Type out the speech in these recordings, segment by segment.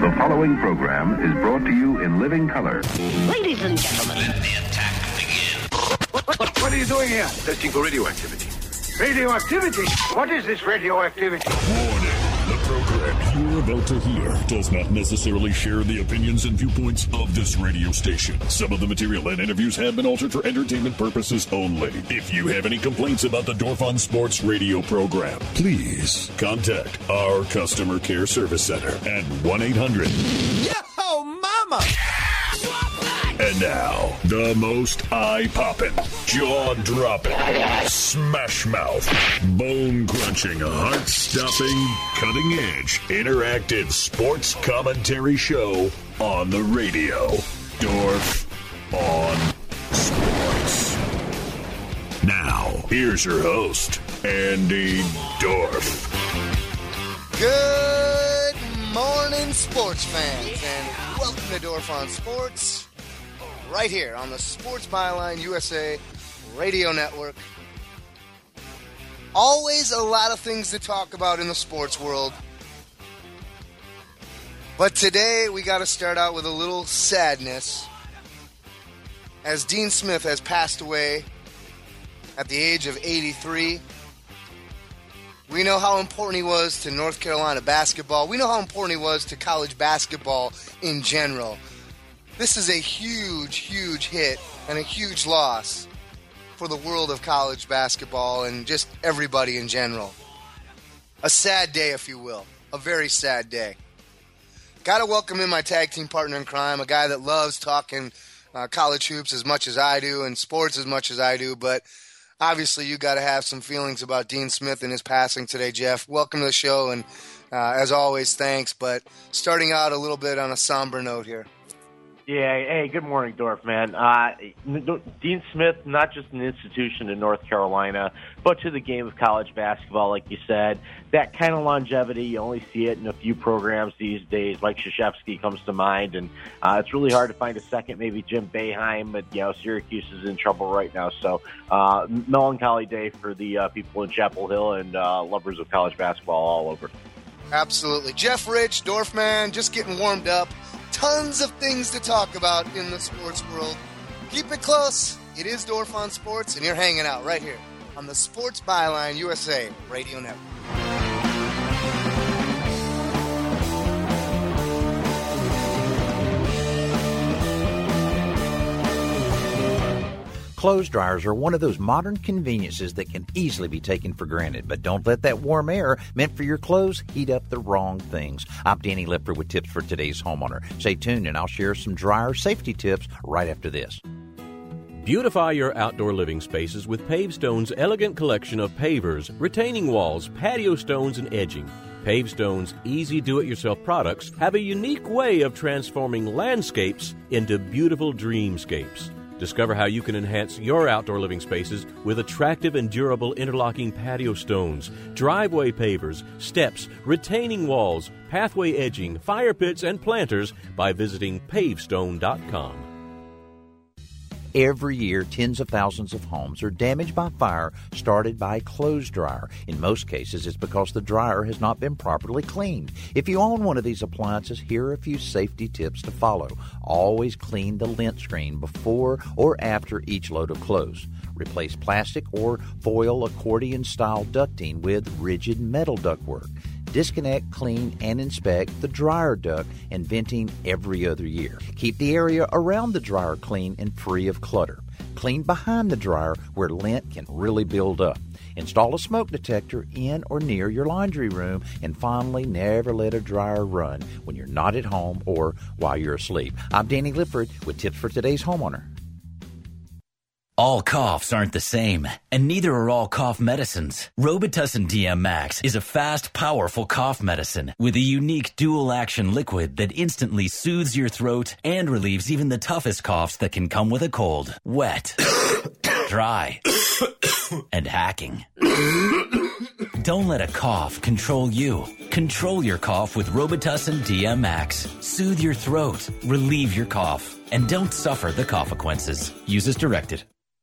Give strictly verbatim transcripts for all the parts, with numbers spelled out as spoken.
The following program is brought to you in living color. Ladies and gentlemen, let the attack begin. What, what, what are you doing here? Testing for radioactivity. Radioactivity? What is this radioactivity? Warning. The program you're about to hear does not necessarily share the opinions and viewpoints of this radio station. Some of the material and interviews have been altered for entertainment purposes only. If you have any complaints about the Dorf on Sports radio program, please contact our customer care service center at one eight hundred Yo, mama! And now, the most eye-popping, jaw-dropping, smash-mouth, bone-crunching, heart-stopping, cutting-edge, interactive sports commentary show on the radio. Dorf on Sports. Now, here's your host, Andy Dorf. Good morning, sports fans, and welcome to Dorf on Sports. Right here on the Sports Byline U S A Radio Network. Always a lot of things to talk about in the sports world. But today we got to start out with a little sadness, as Dean Smith has passed away at the age of eighty-three. We know how important he was to North Carolina basketball. We know how important he was to college basketball in general. This is a huge, huge hit and a huge loss for the world of college basketball and just everybody in general. A sad day, if you will. A very sad day. Got to welcome in my tag team partner in crime, a guy that loves talking uh, college hoops as much as I do and sports as much as I do, but obviously you got to have some feelings about Dean Smith and his passing today, Jeff. Welcome to the show, and uh, as always, thanks, but starting out a little bit on a somber note here. Yeah, hey, good morning, Dorf, man. Uh, Dean Smith, not just an institution in North Carolina, but to the game of college basketball, like you said. That kind of longevity, you only see it in a few programs these days. Mike Krzyzewski comes to mind, and uh, it's really hard to find a second, maybe Jim Boeheim, but, you know, Syracuse is in trouble right now. So, uh, melancholy day for the uh, people in Chapel Hill and uh, lovers of college basketball all over. Absolutely. Jeff Rich, Dorfman, just getting warmed up. Tons of things to talk about in the sports world. Keep it close. It is Dorf on Sports, and you're hanging out right here on the Sports Byline U S A Radio Network. Clothes dryers are one of those modern conveniences that can easily be taken for granted, but don't let that warm air meant for your clothes heat up the wrong things. I'm Danny Lipper with tips for today's homeowner. Stay tuned and I'll share some dryer safety tips right after this. Beautify your outdoor living spaces with Pavestone's elegant collection of pavers, retaining walls, patio stones, and edging. Pavestone's easy do-it-yourself products have a unique way of transforming landscapes into beautiful dreamscapes. Discover how you can enhance your outdoor living spaces with attractive and durable interlocking patio stones, driveway pavers, steps, retaining walls, pathway edging, fire pits, and planters by visiting pavestone dot com. Every year, tens of thousands of homes are damaged by fire started by a clothes dryer. In most cases, it's because the dryer has not been properly cleaned. If you own one of these appliances, here are a few safety tips to follow. Always clean the lint screen before or after each load of clothes. Replace plastic or foil accordion-style ducting with rigid metal ductwork. Disconnect, clean, and inspect the dryer duct and venting every other year. Keep the area around the dryer clean and free of clutter. Clean behind the dryer where lint can really build up. Install a smoke detector in or near your laundry room. And finally, never let a dryer run when you're not at home or while you're asleep. I'm Danny Lifford with tips for today's homeowner. All coughs aren't the same, and neither are all cough medicines. Robitussin D M Max is a fast, powerful cough medicine with a unique dual-action liquid that instantly soothes your throat and relieves even the toughest coughs that can come with a cold. Wet, dry, and hacking. Don't let a cough control you. Control your cough with Robitussin D M Max. Soothe your throat, relieve your cough, and don't suffer the consequences. Use as directed.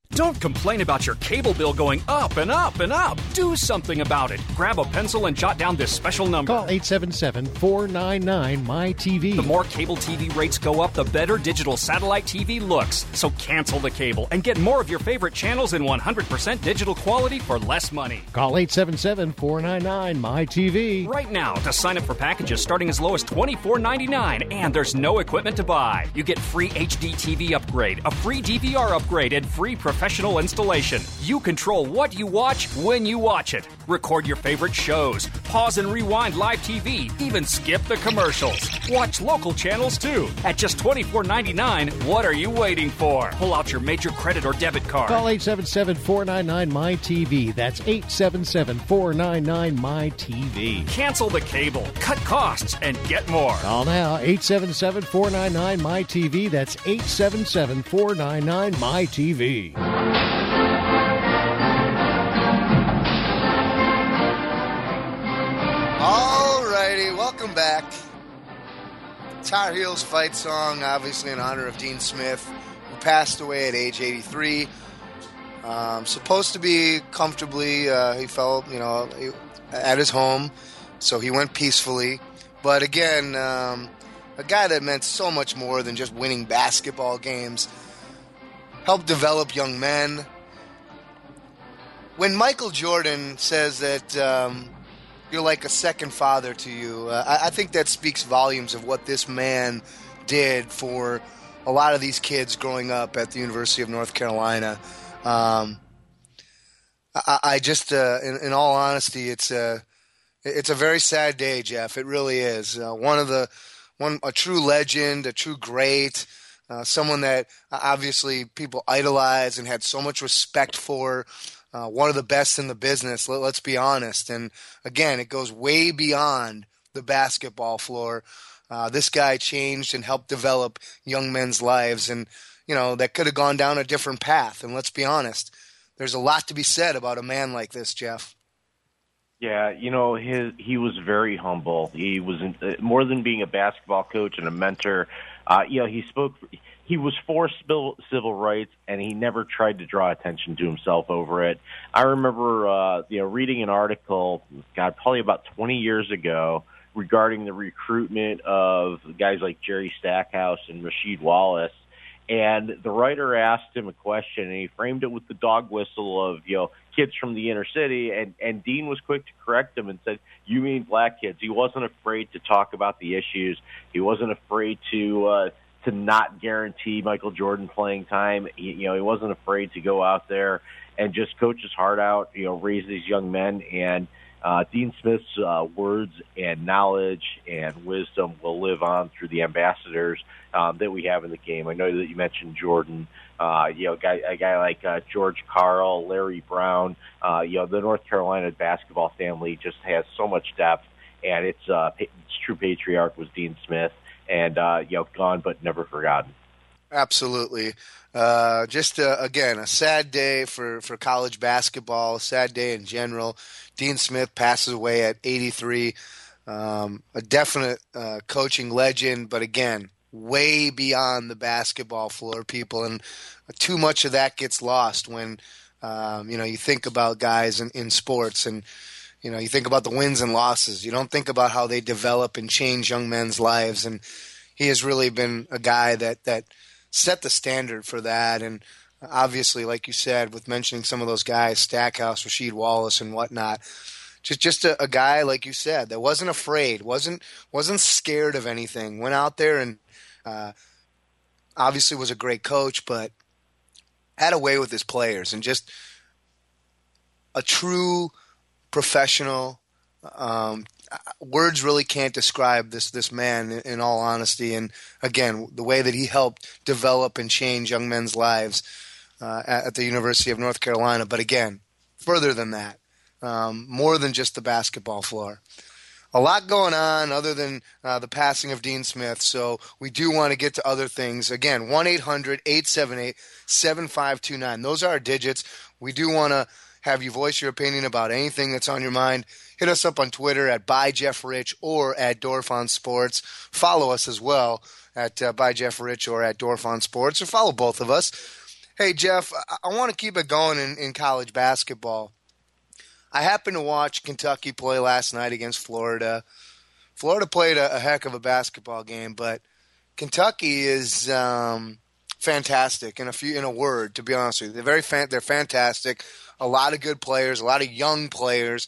Don't complain about your cable bill going up and up and up. Do something about it. Grab a pencil and jot down this special number. Call eight seven seven, four nine nine, M Y T V. The more cable T V rates go up, the better digital satellite T V looks. So cancel the cable and get more of your favorite channels in one hundred percent digital quality for less money. Call eight seven seven, four nine nine, M Y T V. Right now to sign up for packages starting as low as twenty-four ninety-nine, and there's no equipment to buy. You get free H D T V upgrade, a free D V R upgrade, and free professional installation. You control what you watch when you watch it. Record your favorite shows, pause and rewind live T V, even skip the commercials. Watch local channels too. At just twenty-four ninety-nine, what are you waiting for? Pull out your major credit or debit card. Call eight seven seven, four nine nine, M Y T V. That's eight seven seven, four nine nine, M Y T V. Cancel the cable, cut costs, and get more. Call now, eight seven seven, four nine nine, M Y T V. That's eight seven seven, four nine nine, M Y T V. All righty, welcome back. Tar Heels fight song, obviously in honor of Dean Smith, who passed away at age eighty-three. Um, supposed to be comfortably, uh, he felt, you know, at his home, so he went peacefully. But again, um, a guy that meant so much more than just winning basketball games, helped develop young men. When Michael Jordan says that um, you're like a second father to you, uh, I, I think that speaks volumes of what this man did for a lot of these kids growing up at the University of North Carolina. Um, I, I just, uh, in, in all honesty, it's a, it's a very sad day, Jeff. It really is. Uh, one of the, one a true legend, a true great, uh, someone that obviously people idolize and had so much respect for. Uh, one of the best in the business, let, let's be honest. And again, it goes way beyond the basketball floor. Uh, this guy changed and helped develop young men's lives, and you know that could have gone down a different path. And let's be honest, there's a lot to be said about a man like this, Jeff. Yeah, you know, his he was very humble. He was in, uh, more than being a basketball coach and a mentor. Uh, you know, he spoke. He was for civil, civil rights, and he never tried to draw attention to himself over it. I remember, uh, you know, reading an article, God, probably about twenty years ago, regarding the recruitment of guys like Jerry Stackhouse and Rasheed Wallace. And the writer asked him a question, and he framed it with the dog whistle of, you know, kids from the inner city. And, and Dean was quick to correct him and said, you mean black kids. He wasn't afraid to talk about the issues. He wasn't afraid to uh, to not guarantee Michael Jordan playing time. He, you know, he wasn't afraid to go out there and just coach his heart out, you know, raise these young men. And uh, Dean Smith's uh, words and knowledge and wisdom will live on through the ambassadors um, that we have in the game. I know that you mentioned Jordan, uh, you know, a guy, a guy like uh, George Karl, Larry Brown. Uh, you know, the North Carolina basketball family just has so much depth, and it's, uh, it's true patriarch was Dean Smith, and uh, you know, gone but never forgotten. Absolutely. Uh, just, uh, again, a sad day for, for college basketball, a sad day in general. Dean Smith passes away at eighty-three. Um, a definite uh, coaching legend, but again, way beyond the basketball floor, people. And too much of that gets lost when, um, you know, you think about guys in, in sports and, you know, you think about the wins and losses. You don't think about how they develop and change young men's lives. And he has really been a guy that, that set the standard for that. And obviously, like you said, with mentioning some of those guys, Stackhouse, Rasheed Wallace, and whatnot, just just a, a guy, like you said, that wasn't afraid, wasn't wasn't scared of anything, went out there and uh, obviously was a great coach, but had a way with his players and just a true professional. Um, words really can't describe this this man in, in all honesty. And again, the way that he helped develop and change young men's lives uh, at, at the University of North Carolina. But again, further than that, um, more than just the basketball floor. A lot going on other than uh, the passing of Dean Smith, so we do want to get to other things. Again, one eight hundred, eight seven eight, seven five two nine. Those are our digits. We do want to have you voice your opinion about anything that's on your mind. Hit us up on Twitter at by Jeff Rich or at Dorf on Sports. Follow us as well at uh, by Jeff Rich or at Dorf on Sports, or follow both of us. Hey, Jeff, I, I want to keep it going in, in college basketball. I happened to watch Kentucky play last night against Florida. Florida played a, a heck of a basketball game, but Kentucky is um, fantastic in a few in a word. To be honest with you, they're very fan, they're fantastic. A lot of good players, a lot of young players.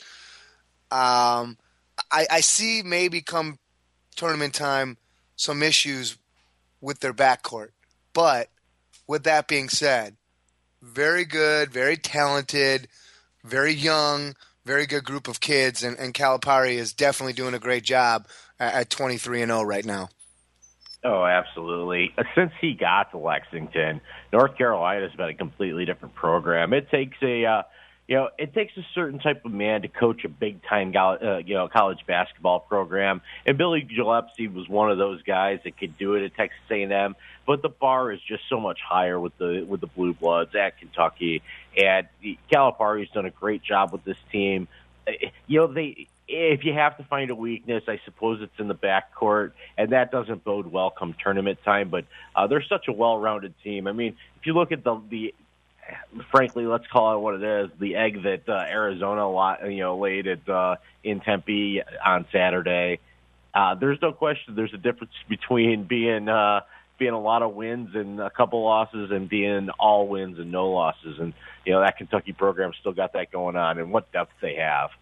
Um, I, I see maybe come tournament time some issues with their backcourt, but with that being said, very good, very talented, very young, very good group of kids, and, and Calipari is definitely doing a great job at, at twenty-three and oh right now. Oh, absolutely. Since he got to Lexington, North Carolina's been a completely different program. It takes a, uh, you know, it takes a certain type of man to coach a big-time, uh, you know, college basketball program. And Billy Gillespie was one of those guys that could do it at Texas A and M. But the bar is just so much higher with the with the Blue Bloods at Kentucky. And Calipari's done a great job with this team. You know, they. If you have to find a weakness, I suppose it's in the backcourt, and that doesn't bode well come tournament time. But uh, they're such a well-rounded team. I mean, if you look at the, the frankly, let's call it what it is, the egg that uh, Arizona you know, laid at uh, in Tempe on Saturday, uh, there's no question there's a difference between being uh, being a lot of wins and a couple losses and being all wins and no losses. And, you know, that Kentucky program's still got that going on, and what depth they have.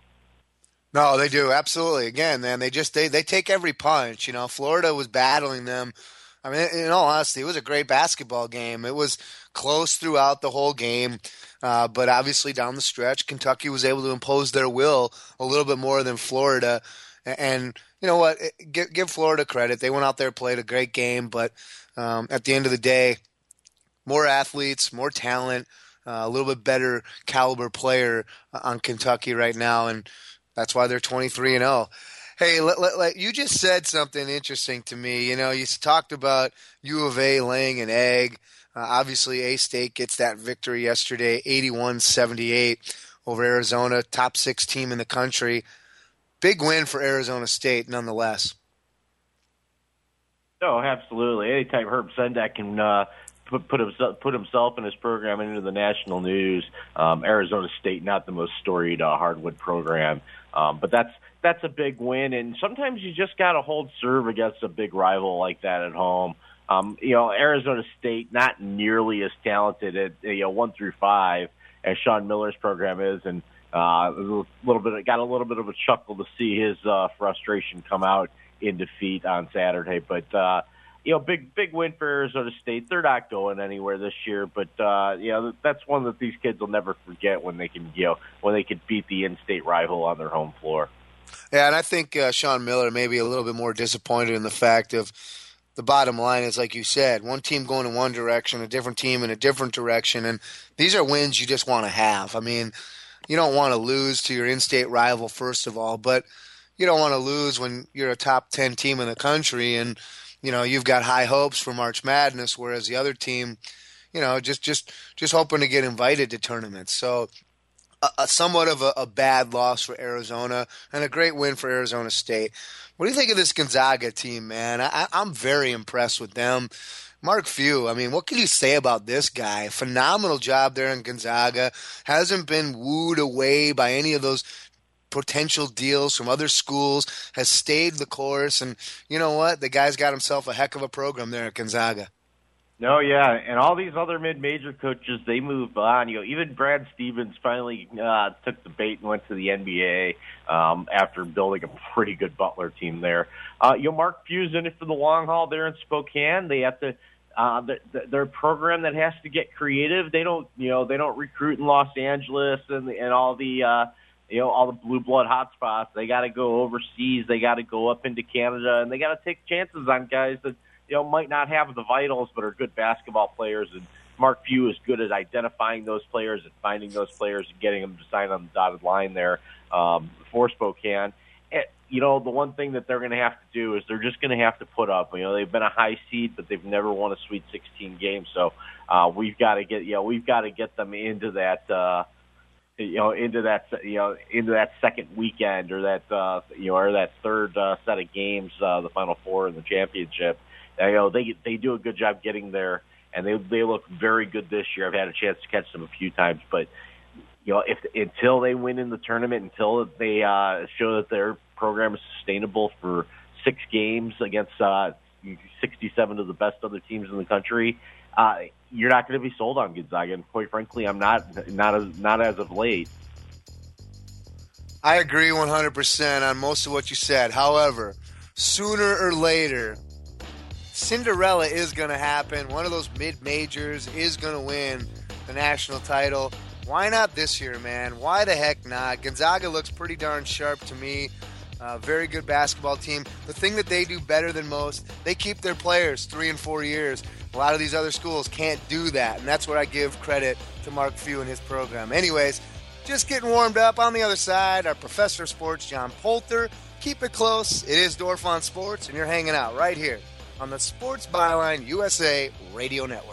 No, they do. Absolutely. Again, man, they just, they, they take every punch. You know, Florida was battling them. I mean, in all honesty, it was a great basketball game. It was close throughout the whole game. Uh, but obviously down the stretch, Kentucky was able to impose their will a little bit more than Florida. And you know what? Give, give Florida credit. They went out there, played a great game. But um, at the end of the day, more athletes, more talent, uh, a little bit better caliber player on Kentucky right now. And that's why they're twenty-three and oh. Hey, let, let, let, you just said something interesting to me. You know, you talked about U of A laying an egg. Uh, obviously, A-State gets that victory yesterday, eighty-one seventy-eight over Arizona, top six team in the country. Big win for Arizona State, nonetheless. Oh, absolutely. Anytime Herb Sendek can uh, put put himself, put himself and his program into the national news, um, Arizona State, not the most storied uh, hardwood program. Um, but that's that's a big win, and sometimes you just got to hold serve against a big rival like that at home. Um, you know, Arizona State not nearly as talented at you know one through five as Sean Miller's program is, and uh, a little bit got a little bit of a chuckle to see his uh, frustration come out in defeat on Saturday. But uh, you know, big big win for Arizona State. They're not going anywhere this year, but uh, you know that's one that these kids will never forget when they can you know when they can beat the in-state rival on their home floor. Yeah, and I think uh, Sean Miller may be a little bit more disappointed in the fact of the bottom line is, like you said, one team going in one direction, a different team in a different direction, and these are wins you just want to have. I mean, you don't want to lose to your in-state rival, first of all, but you don't want to lose when you're a top ten team in the country and you know, you've got high hopes for March Madness, whereas the other team, you know, just just, just hoping to get invited to tournaments. So a, a somewhat of a, a bad loss for Arizona and a great win for Arizona State. What do you think of this Gonzaga team, man? I, I'm very impressed with them. Mark Few, I mean, what can you say about this guy? Phenomenal job there in Gonzaga. Hasn't been wooed away by any of those potential deals from other schools, has stayed the course, and you know what? The guy's got himself a heck of a program there at Gonzaga. No, yeah, and all these other mid-major coaches, they move on. You know, even Brad Stevens finally uh, took the bait and went to the N B A um, after building a pretty good Butler team there. Uh, you know, Mark Few's in it for the long haul there in Spokane. They have to. Uh, they're a program that has to get creative. They don't, you know, they don't recruit in Los Angeles and and all the. Uh, You know, all the blue blood hotspots. They got to go overseas. They got to go up into Canada, and they got to take chances on guys that you know might not have the vitals, but are good basketball players. And Mark Few is good at identifying those players and finding those players and getting them to sign on the dotted line there um, for Spokane. And, you know, the one thing that they're going to have to do is they're just going to have to put up. You know, they've been a high seed, but they've never won a Sweet sixteen game. So uh, we've got to get, you know, we've got to get them into that. Uh, you know, into that, you know, into that second weekend or that, uh, you know, or that third uh, set of games, uh, the Final Four and the championship. You know, they they do a good job getting there and they they look very good this year. I've had a chance to catch them a few times, but you know, if until they win in the tournament, until they uh, show that their program is sustainable for six games against uh, sixty-seven of the best other teams in the country, uh, you're not going to be sold on Gonzaga. And quite frankly, I'm not not as not as of late. I agree one hundred percent on most of what you said. However, sooner or later, Cinderella is going to happen. One of those mid-majors is going to win the national title. Why not this year, man? Why the heck not? Gonzaga looks pretty darn sharp to me. Uh, very good basketball team. The thing that they do better than most, they keep their players three and four years. A lot of these other schools can't do that, and that's where I give credit to Mark Few and his program. Anyways, just getting warmed up. On the other side, our professor of sports, John Poulter. Keep it close. It is Dorf on Sports, and you're hanging out right here on the Sports Byline U S A Radio Network.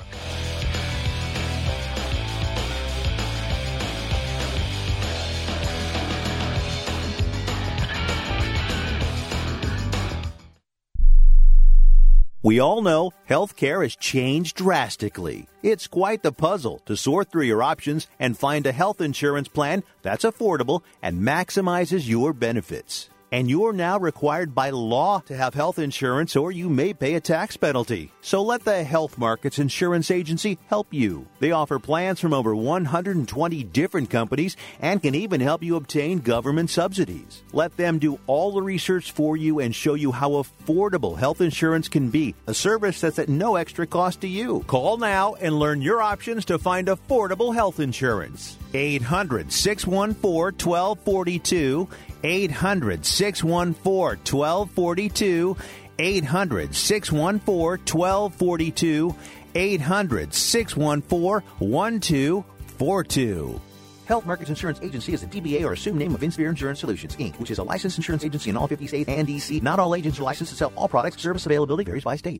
We all know healthcare has changed drastically. It's quite the puzzle to sort through your options and find a health insurance plan that's affordable and maximizes your benefits. And you're now required by law to have health insurance, or you may pay a tax penalty. So let the Health Markets Insurance Agency help you. They offer plans from over one hundred twenty different companies and can even help you obtain government subsidies. Let them do all the research for you and show you how affordable health insurance can be, a service that's at no extra cost to you. Call now and learn your options to find affordable health insurance. eight hundred, six one four, one two four two. eight hundred, six one four, one two four two. eight hundred, six one four, one two four two. eight hundred, six one four, one two four two. Health Markets Insurance Agency is a D B A or assumed name of Insphere Insurance Solutions, Incorporated, which is a licensed insurance agency in all fifty states and D C. Not all agents are licensed to sell all products. Service availability varies by state.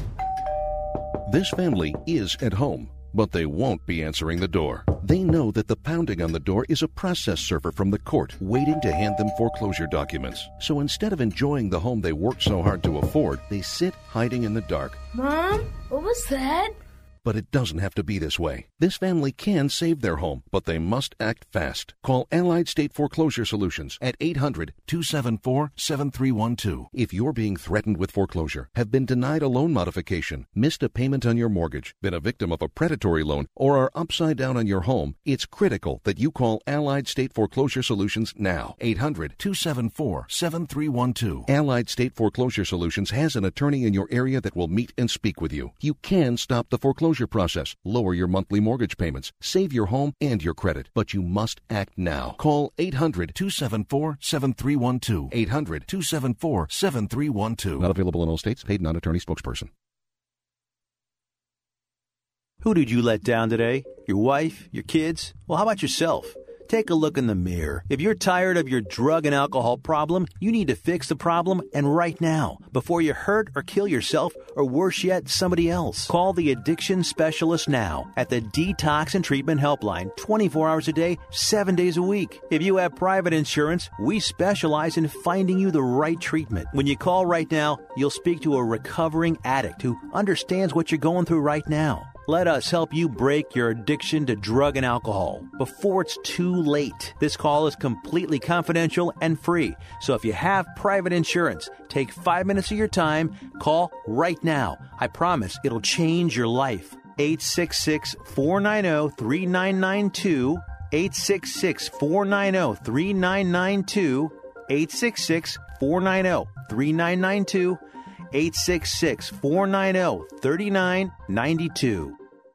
This family is at home, but they won't be answering the door. They know that the pounding on the door is a process server from the court waiting to hand them foreclosure documents. So instead of enjoying the home they worked so hard to afford, they sit hiding in the dark. Mom, what was that? But it doesn't have to be this way. This family can save their home, but they must act fast. Call Allied State Foreclosure Solutions at eight hundred, two seven four, seven three one two. If you're being threatened with foreclosure, have been denied a loan modification, missed a payment on your mortgage, been a victim of a predatory loan, or are upside down on your home, it's critical that you call Allied State Foreclosure Solutions now. eight hundred, two seven four, seven three one two. Allied State Foreclosure Solutions has an attorney in your area that will meet and speak with you. You can stop the foreclosure process, lower your monthly mortgage payments, save your home and your credit, but you must act now. Call eight hundred, two seven four, seven three one two. eight hundred, two seven four, seven three one two. Not available in all states. Paid non-attorney spokesperson. Who did you let down today? Your wife? Your kids? Well, how about yourself? Take a look in the mirror. If you're tired of your drug and alcohol problem, you need to fix the problem, and right now, before you hurt or kill yourself, or worse yet, somebody else. Call the addiction specialist now at the Detox and Treatment Helpline, twenty-four hours a day, seven days a week. If you have private insurance, we specialize in finding you the right treatment. When you call right now, you'll speak to a recovering addict who understands what you're going through right now. Let us help you break your addiction to drug and alcohol before it's too late. This call is completely confidential and free. So if you have private insurance, take five minutes of your time. Call right now. I promise it'll change your life. eight six six, four nine zero, three nine nine two. eight six six, four nine zero, three nine nine two. eight six six, four nine zero, three nine nine two. eight six six, four nine zero, three nine nine two.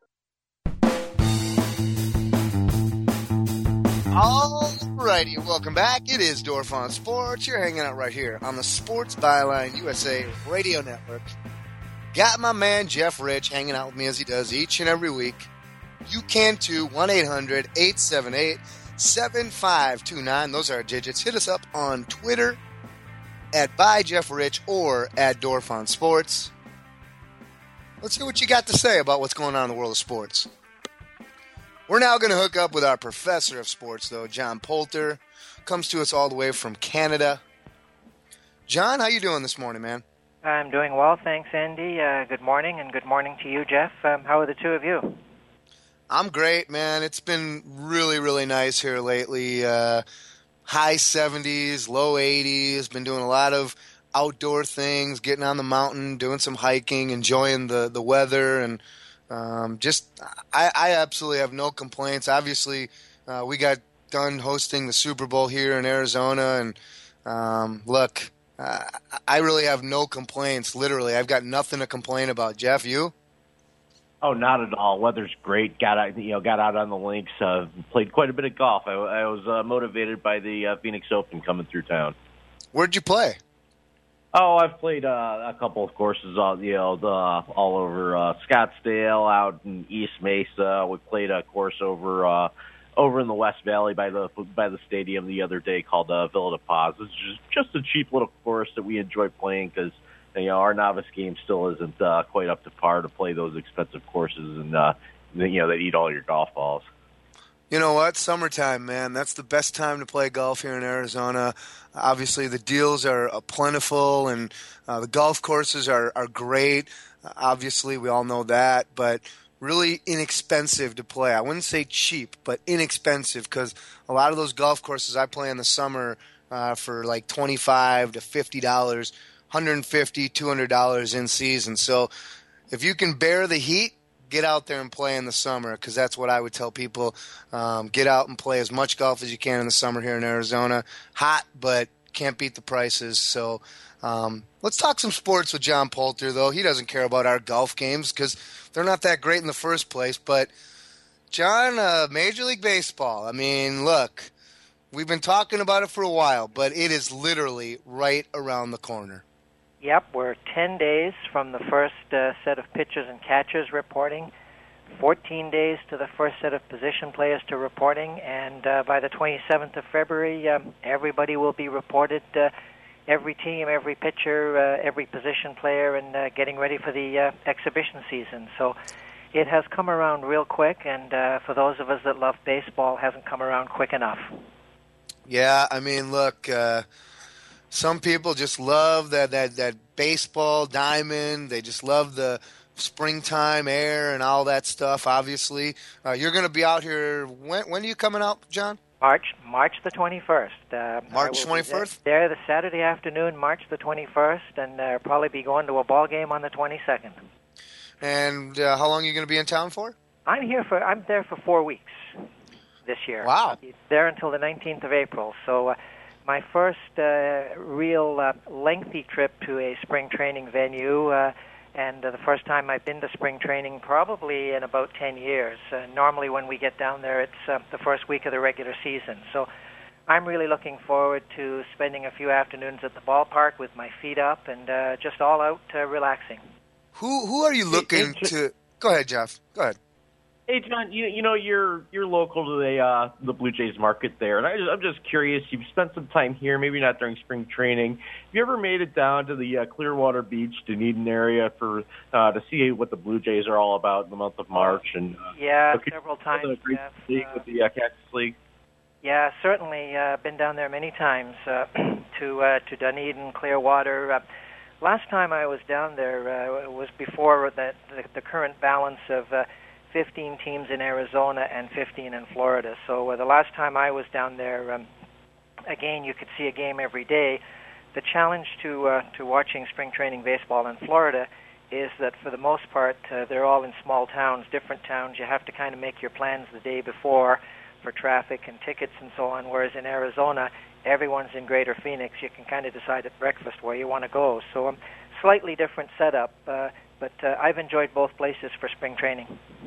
Alrighty, welcome back. It is Dorf on Sports. You're hanging out right here on the Sports Byline U S A Radio Network. Got my man Jeff Rich hanging out with me as he does each and every week. You can too, one eight hundred, eight seven eight, seven five two nine. Those are our digits. Hit us up on Twitter at by Jeff Rich or at Dorf on Sports. Let's see what you got to say about what's going on in the world of sports. We're now going to hook up with our professor of sports, though, John Poulter. Comes to us all the way from Canada. John, how you doing this morning, man? I'm doing well, thanks, Andy. Uh, good morning, and good morning to you, Jeff. Um, how are the two of you? I'm great, man. It's been really, really nice here lately. Uh, high seventies, low eighties. Been doing a lot of outdoor things, getting on the mountain, doing some hiking, enjoying the, the weather, and um, just I, I absolutely have no complaints. Obviously, uh, we got done hosting the Super Bowl here in Arizona, and um, look, uh, I really have no complaints. Literally, I've got nothing to complain about. Jeff, you? Oh, not at all. Weather's great. Got out, you know, got out on the links. Uh, played quite a bit of golf. I, I was uh, motivated by the uh, Phoenix Open coming through town. Where'd you play? Oh, I've played uh, a couple of courses, all you know, the, all over uh, Scottsdale, out in East Mesa. We played a course over uh, over in the West Valley by the by the stadium the other day called uh, Villa de Paz. It's just just a cheap little course that we enjoy playing because. You know, our novice game still isn't uh, quite up to par to play those expensive courses, and uh, you know, that eat all your golf balls. You know what? Summertime, man. That's the best time to play golf here in Arizona. Obviously, the deals are uh, plentiful, and uh, the golf courses are, are great. Uh, obviously, we all know that, but really inexpensive to play. I wouldn't say cheap, but inexpensive, because a lot of those golf courses I play in the summer uh, for like twenty-five to fifty dollars. one hundred fifty dollars, two hundred dollars in season. So if you can bear the heat, get out there and play in the summer, because that's what I would tell people. Um, get out and play as much golf as you can in the summer here in Arizona. Hot, but can't beat the prices. So um, let's talk some sports with John Poulter, though. He doesn't care about our golf games because they're not that great in the first place. But, John, uh, Major League Baseball, I mean, look, we've been talking about it for a while, but it is literally right around the corner. Yep, we're ten days from the first uh, set of pitchers and catchers reporting, fourteen days to the first set of position players to reporting, and uh, by the twenty-seventh of February, um, everybody will be reported, uh, every team, every pitcher, uh, every position player, and uh, getting ready for the uh, exhibition season. So it has come around real quick, and uh, for those of us that love baseball, hasn't come around quick enough. Yeah, I mean, look... Uh... Some people just love that, that, that baseball diamond. They just love the springtime air and all that stuff, obviously. Uh, you're going to be out here. When, when are you coming out, John? March March the twenty-first. Uh, March twenty-first? There the Saturday afternoon, March the twenty-first, and uh, probably be going to a ball game on the twenty-second. And uh, how long are you going to be in town for? I'm here for I'm there for four weeks this year. Wow. I'll be there until the nineteenth of April. So uh, my first uh, real uh, lengthy trip to a spring training venue, uh, and uh, the first time I've been to spring training probably in about ten years. Uh, normally when we get down there, it's uh, the first week of the regular season. So I'm really looking forward to spending a few afternoons at the ballpark with my feet up and uh, just all out uh, relaxing. Who who are you looking to? Go ahead, Jeff. Go ahead. Hey, John, you you know you're you're local to the uh, the Blue Jays market there, and I just, I'm just curious. You've spent some time here, maybe not during spring training. Have you ever made it down to the uh, Clearwater Beach, Dunedin area for uh, to see what the Blue Jays are all about in the month of March? And uh, yeah, so several times. Great Jeff, league uh, with the uh, Cactus League. Yeah, certainly. Uh, been down there many times uh, to uh, to Dunedin, Clearwater. Uh, last time I was down there uh, was before the, the the current balance of uh, fifteen teams in Arizona and fifteen in Florida. So uh, the last time I was down there, um, again, you could see a game every day. The challenge to uh, to watching spring training baseball in Florida is that for the most part, uh, they're all in small towns, different towns. You have to kind of make your plans the day before for traffic and tickets and so on, whereas in Arizona, everyone's in Greater Phoenix. You can kind of decide at breakfast where you want to go. So um, slightly different setup, uh, but uh, I've enjoyed both places for spring training.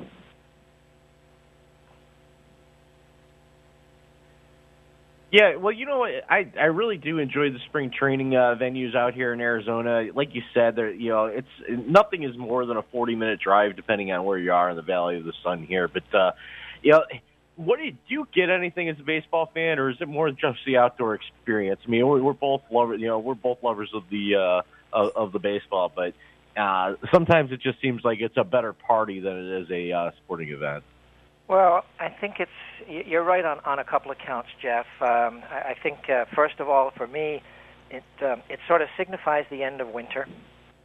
Yeah, well, you know what? I I really do enjoy the spring training uh, venues out here in Arizona. Like you said, there you know, it's nothing is more than a forty minute drive, depending on where you are in the Valley of the Sun here. But uh, you know, what do you, do you get anything as a baseball fan, or is it more just the outdoor experience? I mean, we're, we're both lovers. You know, we're both lovers of the uh, of, of the baseball, but uh, sometimes it just seems like it's a better party than it is a uh, sporting event. Well, I think it's you're right on, on a couple of counts, Jeff. Um, I, I think uh, first of all, for me, it um, it sort of signifies the end of winter.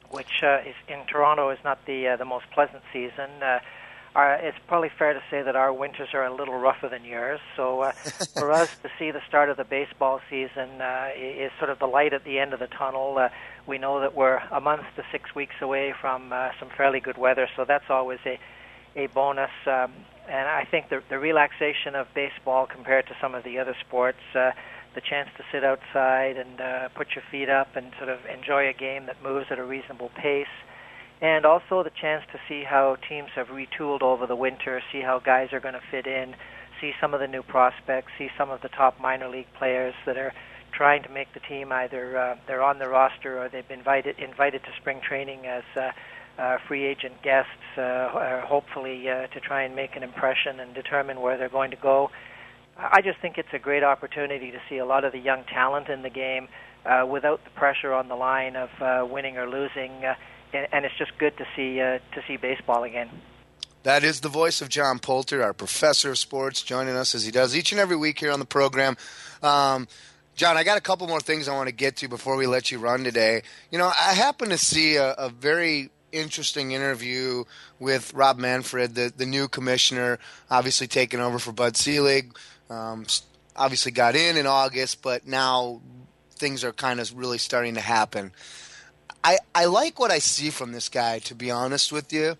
which uh, is in Toronto is not the uh, the most pleasant season. Uh, our, it's probably fair to say that our winters are a little rougher than yours. So uh, for us to see the start of the baseball season uh, is sort of the light at the end of the tunnel. Uh, we know that we're a month to six weeks away from uh, some fairly good weather, so that's always a a bonus. Um, and I think the, the relaxation of baseball compared to some of the other sports, uh, the chance to sit outside and uh, put your feet up and sort of enjoy a game that moves at a reasonable pace, and also the chance to see how teams have retooled over the winter, see how guys are going to fit in, see some of the new prospects, see some of the top minor league players that are trying to make the team. Either uh, they're on the roster or they've been invited invited to spring training as uh, uh, free agent guests, uh, or hopefully uh, to try and make an impression and determine where they're going to go. I just think it's a great opportunity to see a lot of the young talent in the game uh, without the pressure on the line of uh, winning or losing, uh, and it's just good to see uh, to see baseball again. That is the voice of John Poulter, our professor of sports, joining us as he does each and every week here on the program. Um, John, I got a couple more things I want to get to before we let you run today. You know, I happened to see a, a very interesting interview with Rob Manfred, the, the new commissioner, obviously taking over for Bud Selig. Um, obviously got in in August, but now things are kind of really starting to happen. I, I like what I see from this guy, to be honest with you.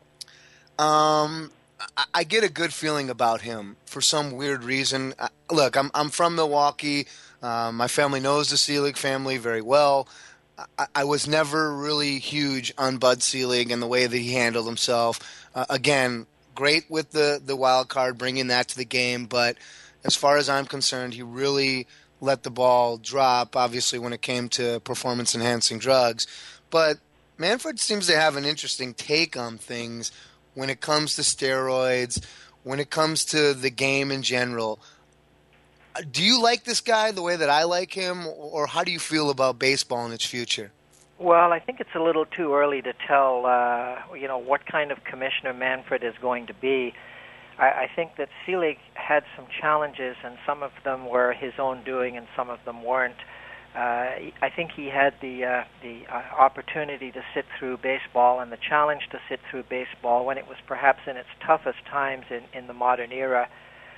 Um, I, I get a good feeling about him for some weird reason. I, look, I'm I'm from Milwaukee. Um, my family knows the Selig family very well. I, I was never really huge on Bud Selig and the way that he handled himself. Uh, again, great with the, the wild card, bringing that to the game, but as far as I'm concerned, he really let the ball drop, obviously, when it came to performance-enhancing drugs. But Manfred seems to have an interesting take on things when it comes to steroids, when it comes to the game in general. Do you like this guy the way that I like him, or how do you feel about baseball in its future? Well, I think it's a little too early to tell, uh, you know, what kind of commissioner Manfred is going to be. I, I think that Selig had some challenges, and some of them were his own doing, and some of them weren't. Uh, I think he had the uh, the uh, opportunity to sit through baseball and the challenge to sit through baseball when it was perhaps in its toughest times in, in the modern era,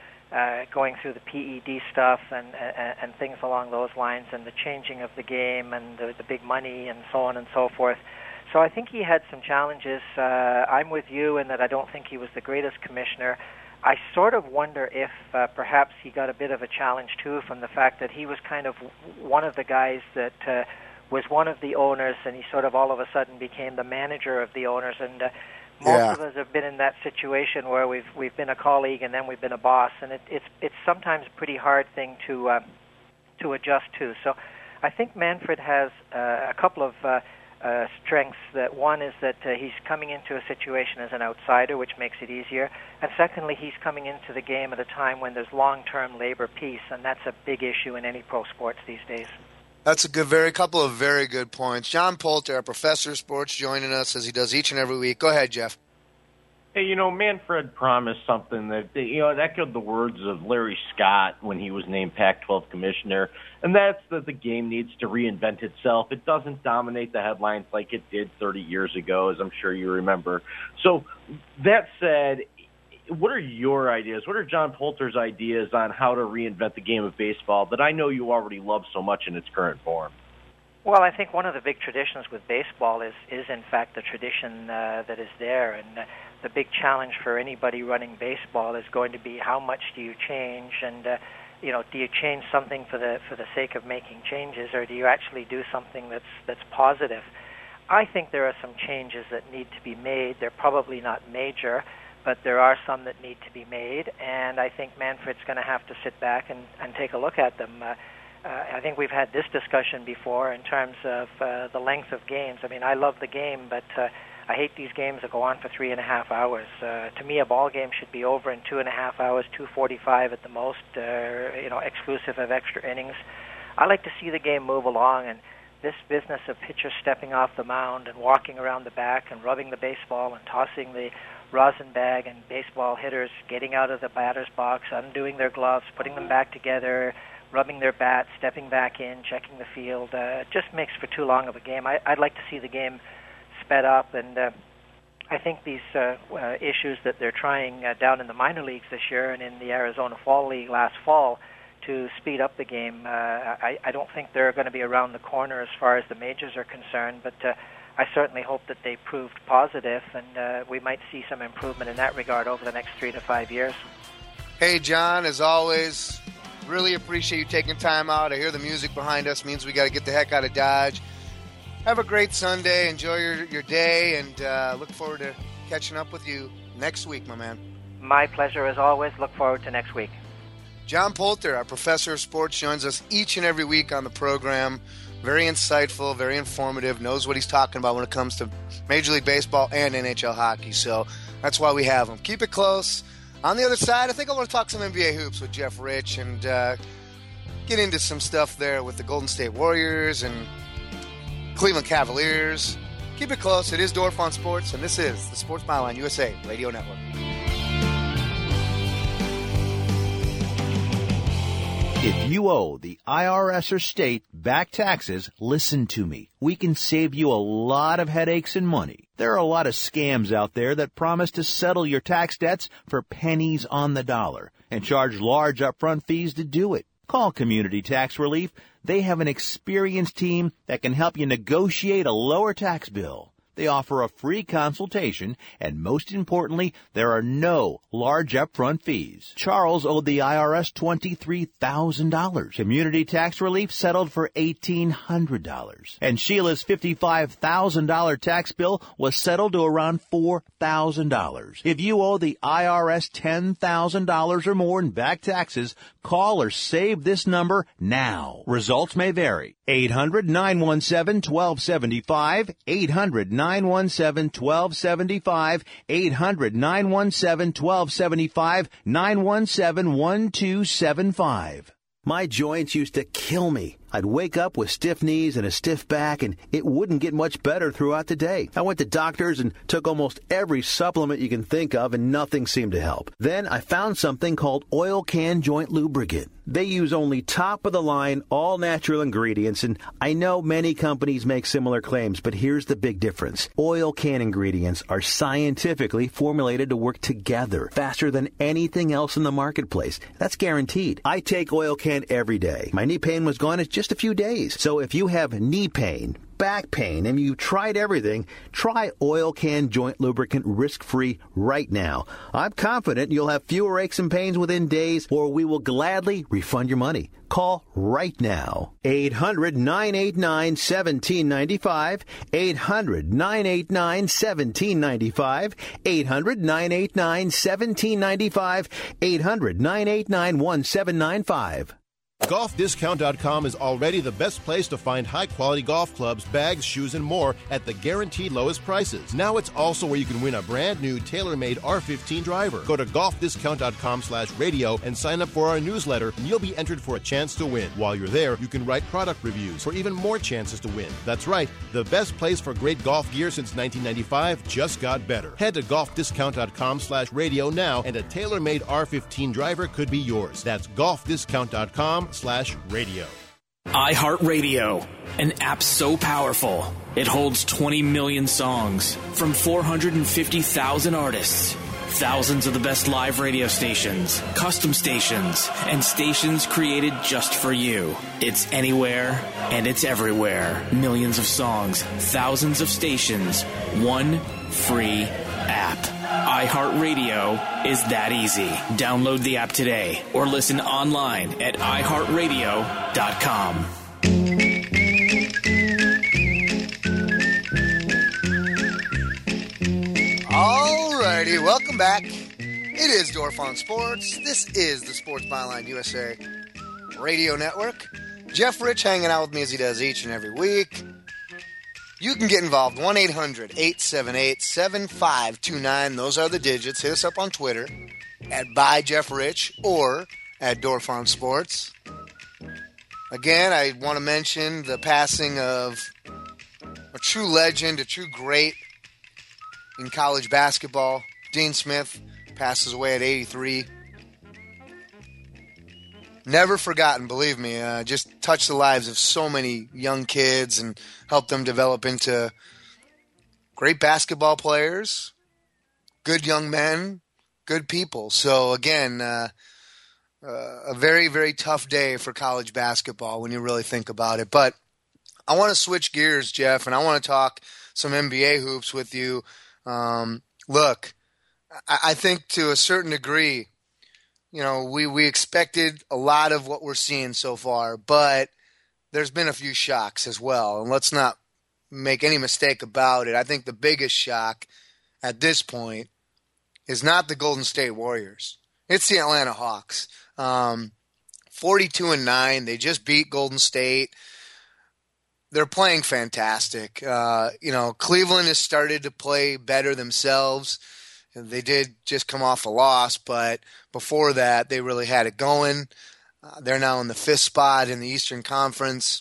uh, going through the P E D stuff and, and and things along those lines, and the changing of the game and the, the big money and so on and so forth. So I think he had some challenges. Uh, I'm with you in that I don't think he was the greatest commissioner. I sort of wonder if uh, perhaps he got a bit of a challenge, too, from the fact that he was kind of one of the guys that uh, was one of the owners, and he sort of all of a sudden became the manager of the owners. And uh, most Yeah. of us have been in that situation where we've we've been a colleague and then we've been a boss, and it, it's it's sometimes a pretty hard thing to uh, to adjust to. So I think Manfred has uh, a couple of uh, Uh, strengths. That one is that uh, he's coming into a situation as an outsider, which makes it easier, and secondly, he's coming into the game at a time when there's long-term labor peace, and that's a big issue in any pro sports these days. That's a good, very couple of very good points. John Poulter, our professor of sports, joining us as he does each and every week. Go ahead, Jeff. Hey, you know, Manfred promised something that, you know, it echoed the words of Larry Scott when he was named Pac twelve commissioner, and that's that the game needs to reinvent itself. It doesn't dominate the headlines like it did thirty years ago, as I'm sure you remember. So that said, what are your ideas? What are John Poulter's ideas on how to reinvent the game of baseball that I know you already love so much in its current form? Well, I think one of the big traditions with baseball is, is in fact, the tradition uh, that is there. And uh, the big challenge for anybody running baseball is going to be how much do you change, and uh, you know, do you change something for the for the sake of making changes, or do you actually do something that's that's positive? I think there are some changes that need to be made. They're probably not major, but there are some that need to be made, and I think Manfred's going to have to sit back and, and take a look at them. Uh, Uh, I think we've had this discussion before in terms of uh, the length of games. I mean, I love the game, but uh, I hate these games that go on for three and a half hours. Uh, to me, a ball game should be over in two and a half hours, two forty-five at the most, uh, you know, exclusive of extra innings. I like to see the game move along, and this business of pitchers stepping off the mound and walking around the back and rubbing the baseball and tossing the rosin bag, and baseball hitters getting out of the batter's box, undoing their gloves, putting them back together, rubbing their bats, stepping back in, checking the field, uh, just makes for too long of a game. I, I'd like to see the game sped up, and uh, I think these uh, uh, issues that they're trying uh, down in the minor leagues this year and in the Arizona Fall League last fall to speed up the game, uh, I, I don't think they're going to be around the corner as far as the majors are concerned, but uh, I certainly hope that they proved positive, and uh, we might see some improvement in that regard over the next three to five years. Hey, John, as always, really appreciate you taking time out. I hear the music behind us means we got to get the heck out of Dodge. Have a great Sunday. Enjoy your, your day, and uh, look forward to catching up with you next week, my man. My pleasure, as always. Look forward to next week. John Poulter, our professor of sports, joins us each and every week on the program. Very insightful, very informative, knows what he's talking about when it comes to Major League Baseball and N H L hockey. So that's why we have him. Keep it close. On the other side, I think I want to talk some N B A hoops with Jeff Rich and uh, get into some stuff there with the Golden State Warriors and Cleveland Cavaliers. Keep it close. It is Dorf on Sports, and this is the Sports Byline U S A Radio Network. If you owe the I R S or state back taxes, listen to me. We can save you a lot of headaches and money. There are a lot of scams out there that promise to settle your tax debts for pennies on the dollar and charge large upfront fees to do it. Call Community Tax Relief. They have an experienced team that can help you negotiate a lower tax bill. They offer a free consultation, and most importantly, there are no large upfront fees. Charles owed the I R S twenty-three thousand dollars. Community Tax Relief settled for eighteen hundred dollars. And Sheila's fifty-five thousand dollars tax bill was settled to around four thousand dollars. If you owe the I R S ten thousand dollars or more in back taxes, call or save this number now. Results may vary. eight hundred, nine one seven, one two seven five, eight hundred, nine one seven, one two seven five, eight hundred, nine one seven, one two seven five, nine one seven, one two seven five. My joints used to kill me. I'd wake up with stiff knees and a stiff back, and it wouldn't get much better throughout the day. I went to doctors and took almost every supplement you can think of, and nothing seemed to help. Then I found something called Oil Can Joint Lubricant. They use only top-of-the-line, all-natural ingredients, and I know many companies make similar claims, but here's the big difference. Oil Can ingredients are scientifically formulated to work together faster than anything else in the marketplace. That's guaranteed. I take Oil Can every day. My knee pain was gone in just a few days. So if you have knee pain, back pain, and you've tried everything, try Oil Can Joint Lubricant risk-free right now. I'm confident you'll have fewer aches and pains within days, or we will gladly refund your money. Call right now. eight hundred, nine eight nine, one seven nine five, eight hundred, nine eight nine, one seven nine five, eight hundred, nine eight nine, one seven nine five, eight hundred, nine eight nine, one seven nine five. golf discount dot com is already the best place to find high-quality golf clubs, bags, shoes, and more at the guaranteed lowest prices. Now it's also where you can win a brand-new tailor-made R fifteen driver. Go to golf discount dot com slash radio and sign up for our newsletter, and you'll be entered for a chance to win. While you're there, you can write product reviews for even more chances to win. That's right, the best place for great golf gear since nineteen ninety-five just got better. Head to golf discount dot com slash radio now, and a tailor-made R fifteen driver could be yours. That's golf discount dot com slash radio. iHeartRadio, an app so powerful it holds twenty million songs from four hundred fifty thousand artists, thousands of the best live radio stations, custom stations, and stations created just for you. It's anywhere and it's everywhere. Millions of songs, thousands of stations, one free app. iHeartRadio is that easy. Download the app today or listen online at i heart radio dot com. Alrighty, welcome back. It is Dorf on Sports. This is the Sports Byline U S A Radio Network. Jeff Rich hanging out with me as he does each and every week. You can get involved, one eight hundred, eight seven eight, seven five two nine. Those are the digits. Hit us up on Twitter at by Jeff Rich or at Dorf on Sports. Again, I want to mention the passing of a true legend, a true great in college basketball. Dean Smith passes away at eighty-three. Never forgotten, believe me. Uh, just touched the lives of so many young kids and helped them develop into great basketball players, good young men, good people. So, again, uh, uh, a very, very tough day for college basketball when you really think about it. But I want to switch gears, Jeff, and I want to talk some N B A hoops with you. Um, look, I, I think to a certain degree, you know, we, we expected a lot of what we're seeing so far, but there's been a few shocks as well. And let's not make any mistake about it. I think the biggest shock at this point is not the Golden State Warriors. It's the Atlanta Hawks. Um, forty-two and nine. They just beat Golden State. They're playing fantastic. Uh, you know, Cleveland has started to play better themselves. They did just come off a loss, but before that, they really had it going. Uh, they're now in the fifth spot in the Eastern Conference.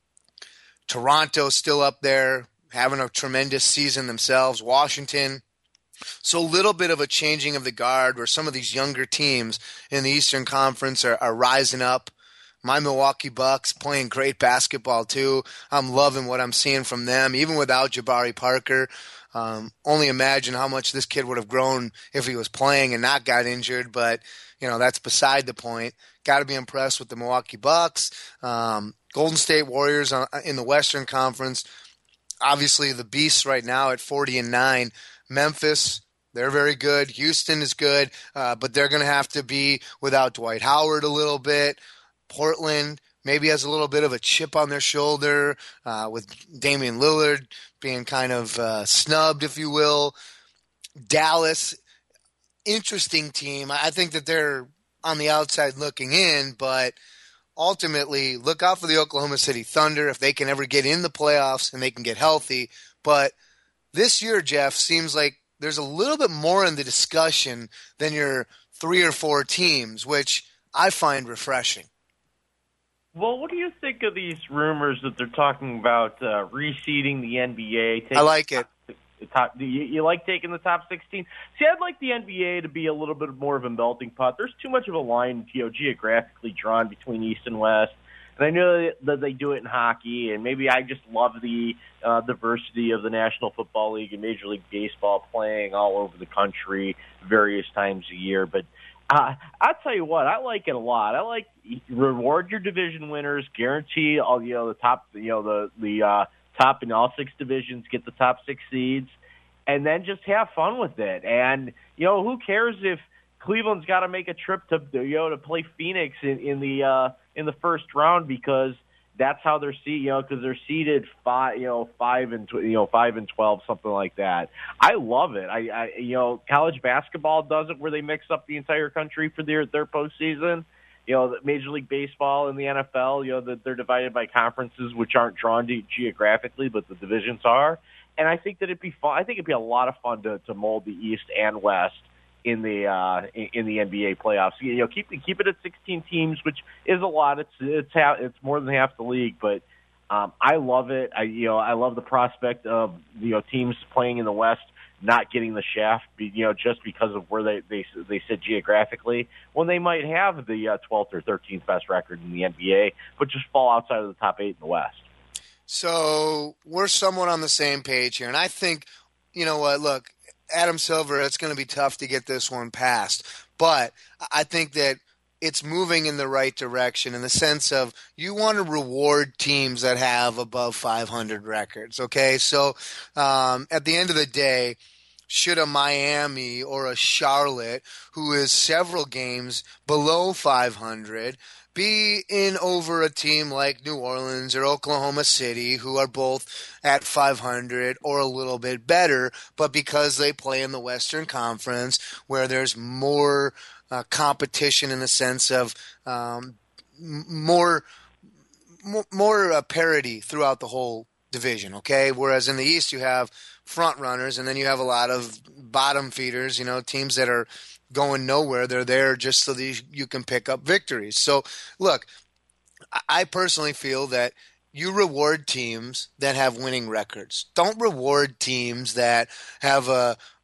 Toronto's still up there, having a tremendous season themselves. Washington. So a little bit of a changing of the guard where some of these younger teams in the Eastern Conference are, are rising up. My Milwaukee Bucks playing great basketball too. I'm loving what I'm seeing from them, even without Jabari Parker. Um, only imagine how much this kid would have grown if he was playing and not got injured, but you know that's beside the point. Got to be impressed with the Milwaukee Bucks. Um, Golden State Warriors in the Western Conference. Obviously, the Beasts right now at forty and nine. Memphis, they're very good. Houston is good, uh, but they're going to have to be without Dwight Howard a little bit. Portland maybe has a little bit of a chip on their shoulder uh, with Damian Lillard being kind of uh, snubbed, if you will. Dallas, interesting team. I think that they're on the outside looking in, but ultimately look out for the Oklahoma City Thunder if they can ever get in the playoffs and they can get healthy. But this year, Jeff, seems like there's a little bit more in the discussion than your three or four teams, which I find refreshing. Well, what do you think of these rumors that they're talking about uh, reseeding the N B A? Taking I like it. The top, you, you like taking the top sixteen? See, I'd like the N B A to be a little bit more of a melting pot. There's too much of a line, you know, geographically drawn between East and West. And I know that they do it in hockey, and maybe I just love the uh, diversity of the National Football League and Major League Baseball playing all over the country various times a year. But uh, I'll tell you what, I like it a lot. I like reward your division winners, guarantee all you know the top, you know the the uh, top in all six divisions get the top six seeds, and then just have fun with it. And you know who cares if Cleveland's got to make a trip to you know to play Phoenix in, in the uh, in the first round because that's how they're seeded. You know, because they're seeded five, you know, five and you know five and twelve, something like that. I love it. I, I you know, college basketball does it where they mix up the entire country for their their postseason. You know, Major League Baseball and the N F L. You know, that they're divided by conferences which aren't drawn to geographically, but the divisions are. And I think that it'd be fun. I think it'd be a lot of fun to to mold the East and West in the uh, in the N B A playoffs. You know, keep keep it at sixteen teams, which is a lot. It's it's half, it's more than half the league, but um, I love it. I you know I love the prospect of you know teams playing in the West not getting the shaft, you know, just because of where they they they sit geographically, when they might have the uh, twelfth or thirteenth best record in the N B A, but just fall outside of the top eight in the West. So we're somewhat on the same page here, and I think you know what? Look. Adam Silver, it's going to be tough to get this one passed. But I think that it's moving in the right direction in the sense of you want to reward teams that have above five hundred records, okay? So um, at the end of the day, should a Miami or a Charlotte, who is several games below five hundred, be in over a team like New Orleans or Oklahoma City, who are both at five hundred or a little bit better, but because they play in the Western Conference where there's more uh, competition in the sense of um, more more, more uh, parity throughout the whole division, okay? Whereas in the East you have front runners and then you have a lot of bottom feeders, you know, teams that are going nowhere. They're there just so that you can pick up victories. So, look, I personally feel that you reward teams that have winning records. Don't reward teams that have a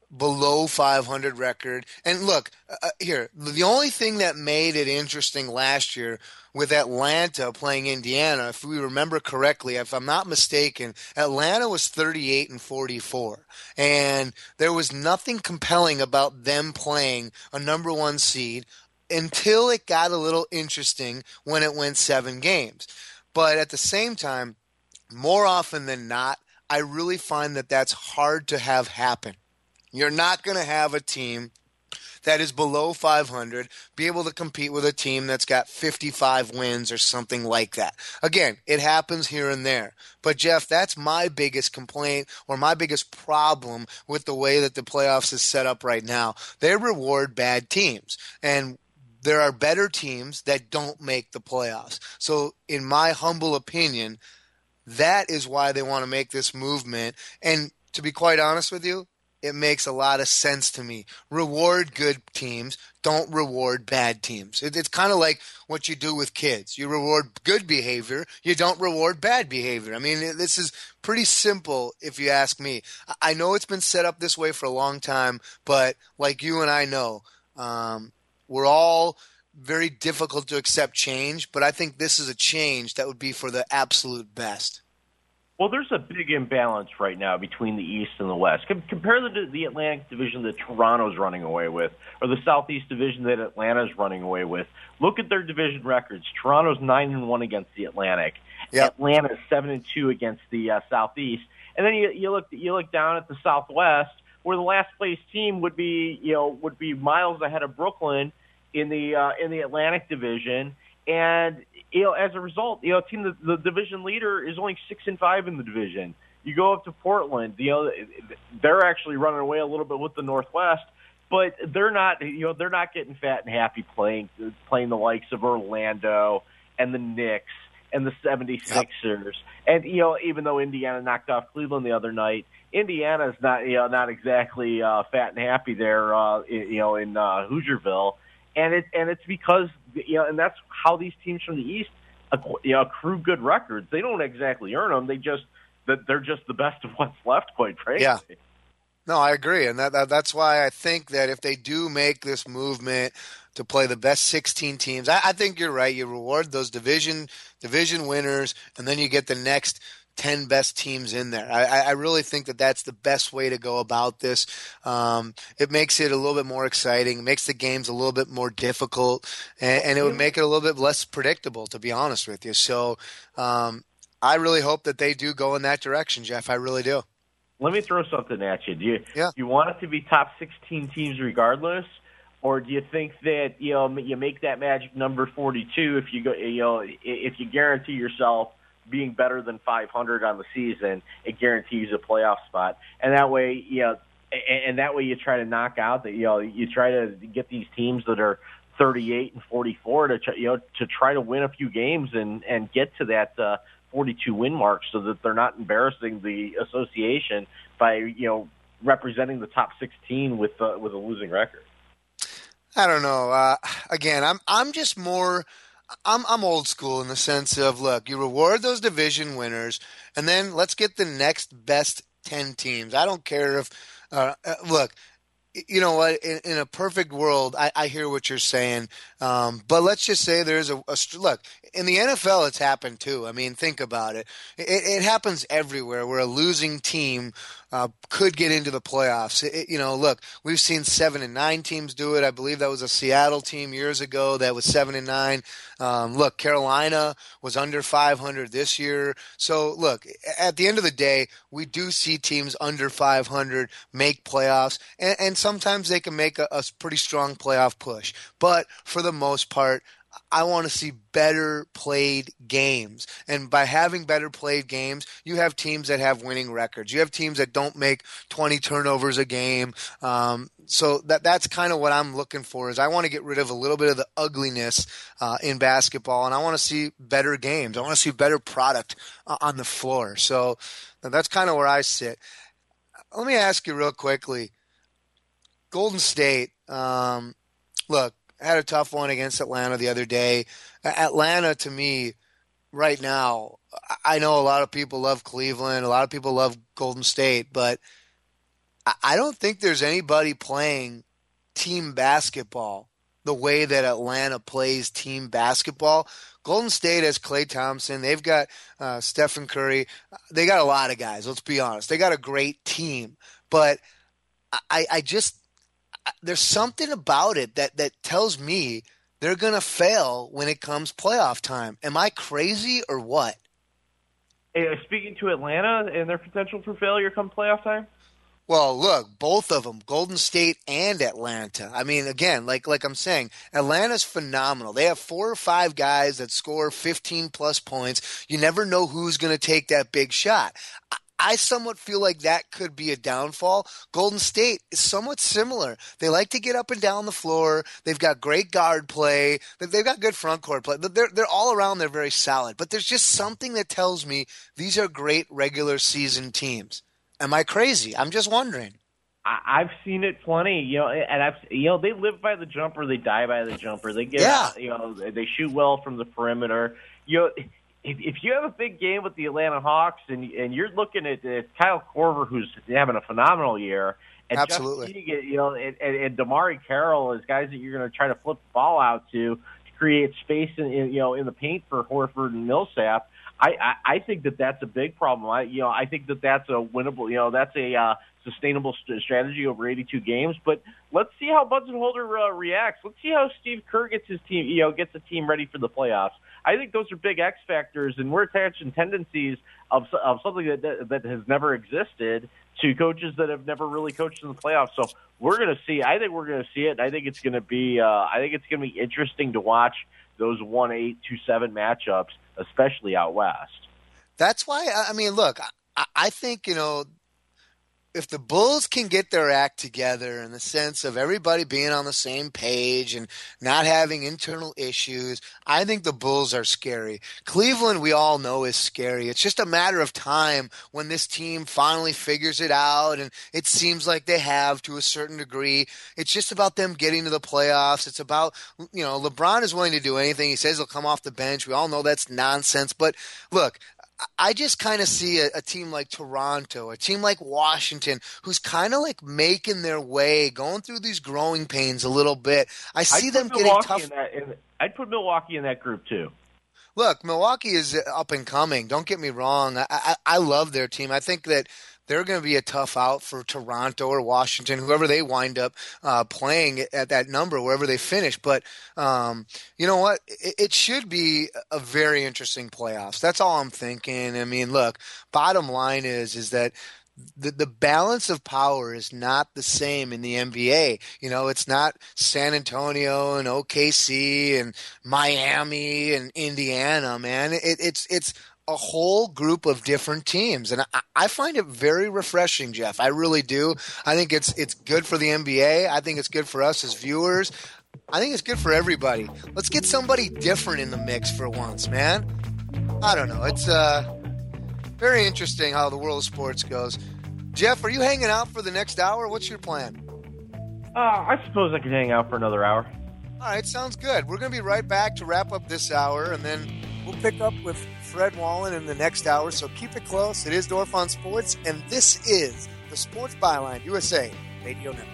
below five hundred record. And look, uh, here, the only thing that made it interesting last year with Atlanta playing Indiana, if we remember correctly, if I'm not mistaken, Atlanta was thirty-eight and forty-four. And there was nothing compelling about them playing a number one seed until it got a little interesting when it went seven games. But at the same time, more often than not, I really find that that's hard to have happen. You're not going to have a team that is below five hundred be able to compete with a team that's got fifty-five wins or something like that. Again, it happens here and there. But, Jeff, that's my biggest complaint or my biggest problem with the way that the playoffs is set up right now. They reward bad teams. And there are better teams that don't make the playoffs. So, in my humble opinion, that is why they want to make this movement. And to be quite honest with you, it makes a lot of sense to me. Reward good teams. Don't reward bad teams. It, it's kind of like what you do with kids. You reward good behavior. You don't reward bad behavior. I mean, it, this is pretty simple if you ask me. I, I know it's been set up this way for a long time, but like you and I know, um, we're all very difficult to accept change, but I think this is a change that would be for the absolute best. Well, there's a big imbalance right now between the East and the West. Com- compare the, the Atlantic Division that Toronto's running away with, or the Southeast Division that Atlanta's running away with. Look at their division records. Toronto's nine and one against the Atlantic. Yep. Atlanta's seven and two against the uh, Southeast. And then you, you look you look down at the Southwest, where the last place team would be you know would be miles ahead of Brooklyn in the uh, in the Atlantic Division. And, you know, as a result, you know, team the, the division leader is only six and five in the division. You go up to Portland, you know, they're actually running away a little bit with the Northwest, but they're not, you know, they're not getting fat and happy playing playing the likes of Orlando and the Knicks and the seventy-sixers. And, you know, even though Indiana knocked off Cleveland the other night, Indiana's not, you know, not exactly uh, fat and happy there, uh, in, you know, in uh, Hoosierville. And it and it's because you know, and that's how these teams from the East, you know, accrue good records. They don't exactly earn them; they just they're just the best of what's left. Quite frankly. Yeah. No, I agree, and that, that that's why I think that if they do make this movement to play the best sixteen teams, I, I think you're right. You reward those division division winners, and then you get the next ten best teams in there. I, I really think that that's the best way to go about this. Um, it makes it a little bit more exciting, makes the games a little bit more difficult, and, and it would make it a little bit less predictable, to be honest with you. So um, I really hope that they do go in that direction, Jeff. I really do. Let me throw something at you. Do you, yeah. you want it to be top sixteen teams regardless? Or do you think that you know you make that magic number forty-two if you go you know if you guarantee yourself being better than five hundred on the season, it guarantees a playoff spot, and that way, you know, and that way you try to knock out that, you know, you try to get these teams that are thirty-eight and forty-four to, you know, to try to win a few games and and get to that uh, forty-two win mark, so that they're not embarrassing the association by, you know, representing the top sixteen with uh, with a losing record. I don't know. Uh, again, I'm I'm just more. I'm I'm old school in the sense of, look, you reward those division winners, and then let's get the next best ten teams. I don't care if uh, – look, you know what? In, in a perfect world, I, I hear what you're saying, um, but let's just say there's a, a – look, in the N F L it's happened too. I mean, think about it. It, it happens everywhere where a losing team uh, could get into the playoffs. It, you know, look, we've seen seven and nine teams do it. I believe that was a Seattle team years ago that was seven and nine. Um, look, Carolina was under five hundred this year. So, look, at the end of the day, we do see teams under five hundred make playoffs, and, and sometimes they can make a, a pretty strong playoff push. But for the most part, I want to see better played games. And by having better played games, you have teams that have winning records. You have teams that don't make twenty turnovers a game. Um, so that that's kind of what I'm looking for, is I want to get rid of a little bit of the ugliness uh, in basketball, and I want to see better games. I want to see better product uh, on the floor. So that's kind of where I sit. Let me ask you real quickly. Golden State, um, look, had a tough one against Atlanta the other day. Atlanta, to me, right now, I know a lot of people love Cleveland, a lot of people love Golden State, but I don't think there's anybody playing team basketball the way that Atlanta plays team basketball. Golden State has Klay Thompson. They've got uh, Stephen Curry. They got a lot of guys, let's be honest. They got a great team. But I, I just – there's something about it that, that tells me they're going to fail when it comes playoff time. Am I crazy or what? Hey, speaking to Atlanta and their potential for failure come playoff time? Well, look, both of them, Golden State and Atlanta. I mean, again, like like I'm saying, Atlanta's phenomenal. They have four or five guys that score fifteen-plus points. You never know who's going to take that big shot. I, I somewhat feel like that could be a downfall. Golden State is somewhat similar. They like to get up and down the floor. They've got great guard play. They've got good front court play. They're, they're all around. They're very solid. But there's just something that tells me these are great regular season teams. Am I crazy? I'm just wondering. I've seen it plenty, you know, and I've, you know, they live by the jumper, they die by the jumper. They get, yeah. you know, they shoot well from the perimeter. You know, if, if you have a big game with the Atlanta Hawks and and you're looking at, at Kyle Korver, who's having a phenomenal year, and Absolutely, Jeff Teague, you know, and, and, and Damari Carroll is guys that you're going to try to flip the ball out to to create space in, in you know in the paint for Horford and Millsap. I, I, I think that that's a big problem. I, you know, I think that that's a winnable, you know, that's a uh, sustainable st- strategy over eighty-two games. But let's see how Budenholzer uh, reacts. Let's see how Steve Kerr gets his team, you know, gets the team ready for the playoffs. I think those are big X factors, and we're attaching tendencies of of something that that, that has never existed to coaches that have never really coached in the playoffs. So we're going to see. I think we're going to see it. I think it's going to be. Uh, I think it's going to be interesting to watch those one eight, two seven matchups, especially out west. That's why, I mean, look, I, I think, you know, if the Bulls can get their act together in the sense of everybody being on the same page and not having internal issues, I think the Bulls are scary. Cleveland, we all know, is scary. It's just a matter of time when this team finally figures it out, and it seems like they have to a certain degree. It's just about them getting to the playoffs. It's about, you know, LeBron is willing to do anything. He says he'll come off the bench. We all know that's nonsense. But look, I just kind of see a, a team like Toronto, a team like Washington, who's kind of like making their way, going through these growing pains a little bit. I see I'd them put getting Milwaukee tough. In that, in, I'd put Milwaukee in that group too. Look, Milwaukee is up and coming. Don't get me wrong. I, I, I love their team. I think that they're going to be a tough out for Toronto or Washington, whoever they wind up uh, playing at that number, wherever they finish. But um, you know what? It, it should be a very interesting playoffs. That's all I'm thinking. I mean, look, bottom line is is that the the balance of power is not the same in the N B A. You know, it's not San Antonio and O K C and Miami and Indiana, man. It, it's it's a whole group of different teams, and I, I find it very refreshing, Jeff. I really do. I think it's it's good for the N B A. I think it's good for us as viewers. I think it's good for everybody. Let's get somebody different in the mix for once, man. I don't know. It's uh, very interesting how the world of sports goes. Jeff, are you hanging out for the next hour? What's your plan? Uh, I suppose I could hang out for another hour. All right, sounds good. We're going to be right back to wrap up this hour, and then we'll pick up with Fred Wallen in the next hour, so keep it close. It is Dorf on Sports, and this is the Sports Byline U S A Radio Network.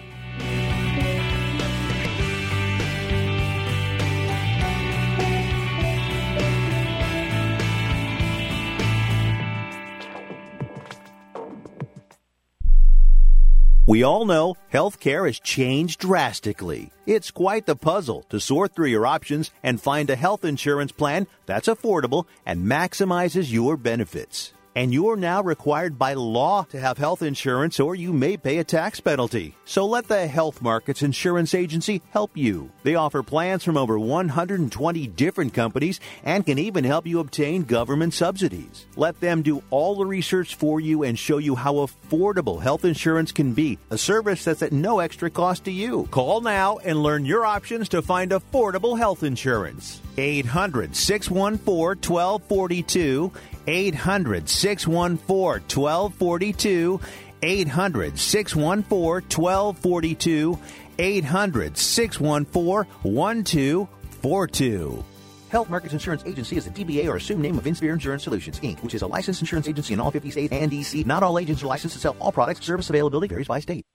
We all know healthcare has changed drastically. It's quite the puzzle to sort through your options and find a health insurance plan that's affordable and maximizes your benefits. And you're now required by law to have health insurance, or you may pay a tax penalty. So let the Health Markets Insurance Agency help you. They offer plans from over one hundred twenty different companies and can even help you obtain government subsidies. Let them do all the research for you and show you how affordable health insurance can be, a service that's at no extra cost to you. Call now and learn your options to find affordable health insurance. eight hundred, six one four, one two four two. eight hundred, six one four, one two four two. eight hundred, six one four, one two four two. eight hundred, six one four, one two four two. Health Markets Insurance Agency is a D B A or assumed name of Inspire Insurance Solutions, Incorporated, which is a licensed insurance agency in all fifty states and D C. Not all agents are licensed to sell all products. Service availability varies by state.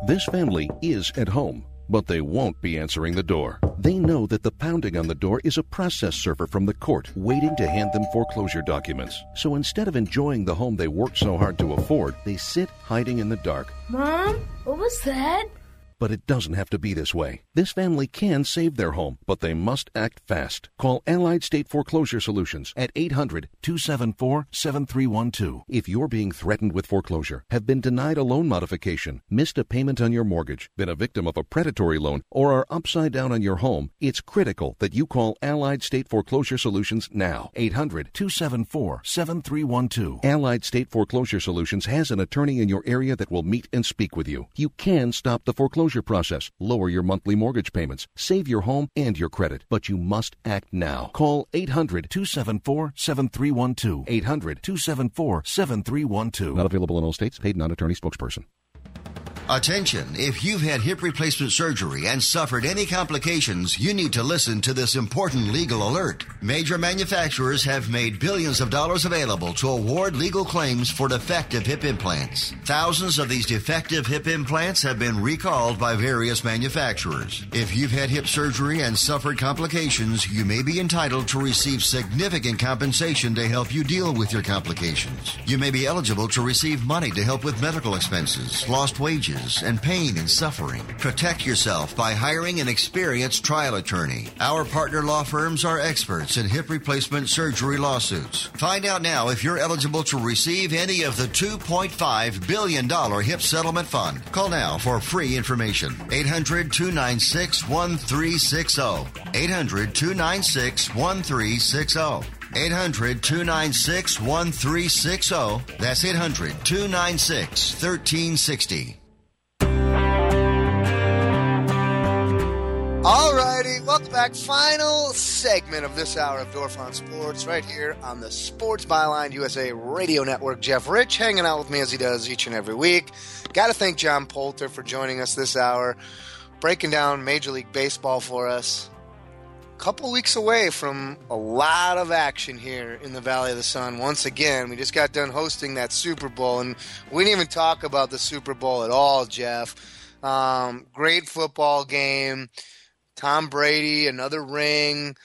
This family is at home, but they won't be answering the door. They know that the pounding on the door is a process server from the court waiting to hand them foreclosure documents. So instead of enjoying the home they worked so hard to afford, they sit hiding in the dark. Mom, what was that? But it doesn't have to be this way. This family can save their home, but they must act fast. Call Allied State Foreclosure Solutions at eight hundred, two seven four, seven three one two. If you're being threatened with foreclosure, have been denied a loan modification, missed a payment on your mortgage, been a victim of a predatory loan, or are upside down on your home, it's critical that you call Allied State Foreclosure Solutions now. eight hundred, two seven four, seven three one two. Allied State Foreclosure Solutions has an attorney in your area that will meet and speak with you. You can stop the foreclosure process, lower your monthly mortgage payments, save your home and your credit, but you must act now. Call eight hundred, two seven four, seven three one two. eight hundred, two seven four, seven three one two. Not available in all states. Paid non-attorney spokesperson. Attention, if you've had hip replacement surgery and suffered any complications, you need to listen to this important legal alert. Major manufacturers have made billions of dollars available to award legal claims for defective hip implants. Thousands of these defective hip implants have been recalled by various manufacturers. If you've had hip surgery and suffered complications, you may be entitled to receive significant compensation to help you deal with your complications. You may be eligible to receive money to help with medical expenses, lost wages, and pain and suffering. Protect yourself by hiring an experienced trial attorney. Our partner law firms are experts in hip replacement surgery lawsuits. Find out now if you're eligible to receive any of the two point five billion dollars hip settlement fund. Call now for free information. eight hundred, two nine six, one three six zero. eight hundred, two nine six, one three six zero. eight hundred, two nine six, one three six zero. That's eight hundred, two nine six, one three six zero. Alrighty, welcome back. Final segment of this hour of Dorf on Sports right here on the Sports Byline U S A Radio Network. Jeff Rich hanging out with me as he does each and every week. Got to thank John Poulter for joining us this hour, breaking down Major League Baseball for us. A couple weeks away from a lot of action here in the Valley of the Sun. Once again, we just got done hosting that Super Bowl, and we didn't even talk about the Super Bowl at all, Jeff. Um, great football game. Tom Brady, another ring.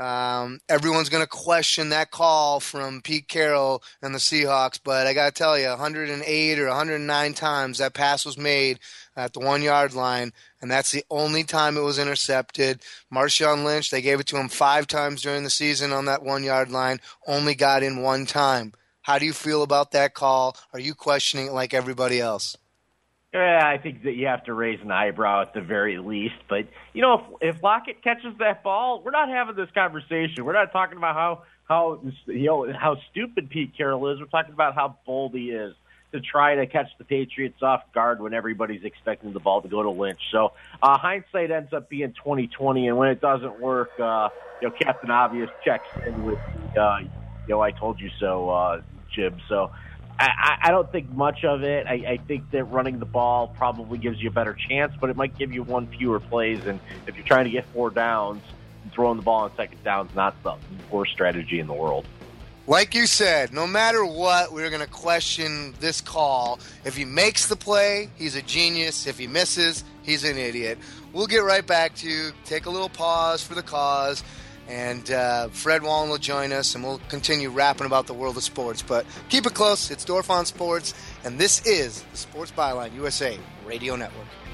Um, everyone's going to question that call from Pete Carroll and the Seahawks, but I got to tell you, one hundred eight or one hundred nine times that pass was made at the one-yard line, and that's the only time it was intercepted. Marshawn Lynch, they gave it to him five times during the season on that one-yard line, only got in one time. How do you feel about that call? Are you questioning it like everybody else? Yeah, I think that you have to raise an eyebrow at the very least. But, you know, if, if Lockett catches that ball, we're not having this conversation. We're not talking about how, how you know, how stupid Pete Carroll is. We're talking about how bold he is to try to catch the Patriots off guard when everybody's expecting the ball to go to Lynch. So uh, hindsight ends up being twenty twenty, and when it doesn't work, uh, you know, Captain Obvious checks in with, uh, you know, I told you so, uh, Jib. So I, I don't think much of it. I, I think that running the ball probably gives you a better chance, but it might give you one fewer plays. And if you're trying to get four downs, throwing the ball on second down is not the worst strategy in the world. Like you said, no matter what, we're going to question this call. If he makes the play, he's a genius. If he misses, he's an idiot. We'll get right back to you. Take a little pause for the cause. And uh, Fred Wallen will join us, and we'll continue rapping about the world of sports. But keep it close. It's Dorf on Sports, and this is the Sports Byline U S A Radio Network.